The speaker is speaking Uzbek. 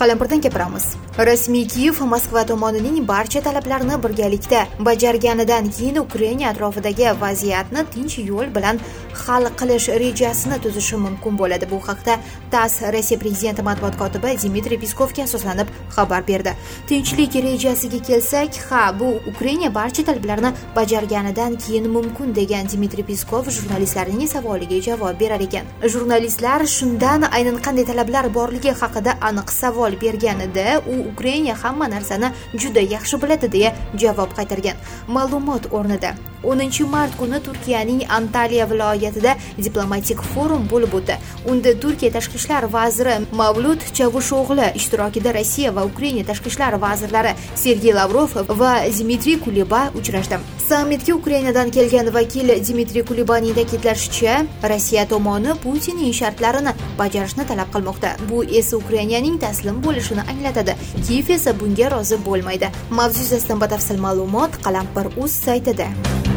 Qalampirdan gapiramiz. Rasmiy Kiyev Moskva tomonining barcha talablarini birgalikda bajarganidan keyin Ukraina atrofidagi vaziyatni tinch yo'l bilan hal qilish rejasini tuzishi mumkin bo'ladi. Bu haqda TASS Rossiya prezidenti matbuot kotibi Dmitriy Peskovga asoslanib xabar berdi. Tinchlik rejasiga kelsak, bu Ukraina barcha talablarni bajarganidan keyin mumkin degan Dmitriy Peskov jurnalistlarning savoliga javob berar ekan. Jurnalistlar shundan aynan qanday talablar borligi haqida aniq savol berganida, u Ukraina hamma narsani juda yaxshi biladi deya javob qaytargan. Ma'lumot o'rnida 10-mart kuni Turkiyaning Antalya viloyatida diplomatik forum bo'lib o'tdi. Unda Turkiya tashqi ishlar vaziri Mavlut Chavusho'g'li ishtirokida Rossiya va Ukraina tashqi ishlar vazirlari Sergey Lavrov va Dmitriy Kuleba uchrashdi. Sammitga Ukrainadan kelgan vakil Dmitriy Kulebaning ta'kidlashicha, Rossiya tomoni Putinning shartlarini bajarishni talab qilmoqda. Bu esa Ukrainaning taslim bo'lishini anglatadi. Kiyev esa bunga rozi bo'lmaydi. Mavzu yuzasidan batafsil ma'lumot Qalampir.uz saytida.